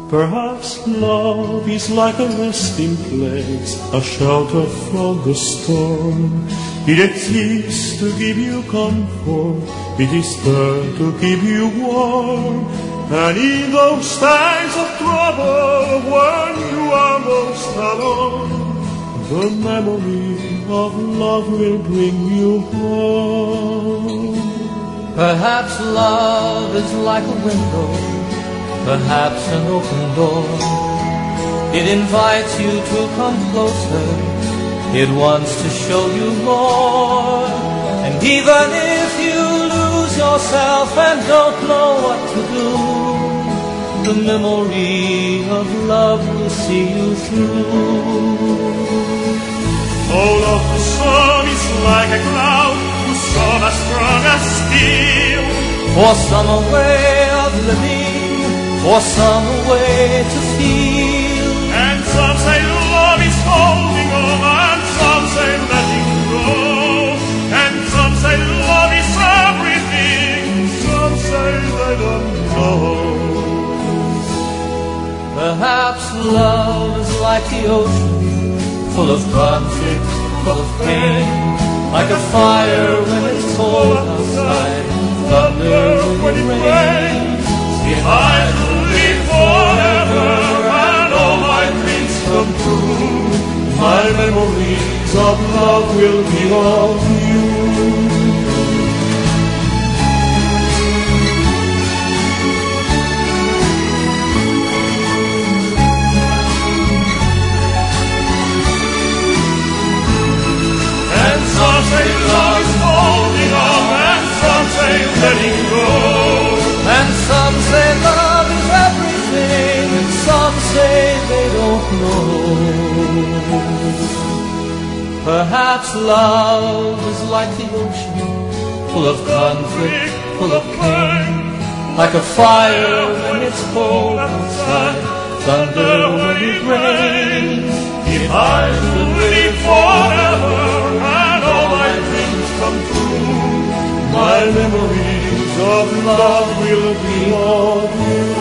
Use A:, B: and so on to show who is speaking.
A: Perhaps love is like a resting place, a shelter from the storm. It exists to give you comfort, it is there to keep you warm. And in those times of trouble, when you are most alone, the memory of love will bring you home.
B: Perhaps love is like a window, perhaps an open door. It invites you to come closer, it wants to show you more. And even if you lose yourself and don't know what to do, the memory of love will see you through.
A: All of the sun is like a cloud, whose sun as strong as steel.
B: For some a way of living, for some a way to feel.
A: And some say love is holding on, and some say letting go. And some say love is everything, some say they don't know.
B: Perhaps love is like the ocean, full of conflict, full of pain. Like a fire when it's cold outside, thunder when it rains.
A: If I could live forever and all my dreams come true, my memories of love will be of you. And some say love is holding on, and some say letting go.
B: And some say love is everything, and some say they don't know. Perhaps love is like the ocean, full of conflict, full of pain. Like a fire when it's cold outside, thunder when it rains.
A: If I could live forever and all my dreams come true, my memories of love will be of you.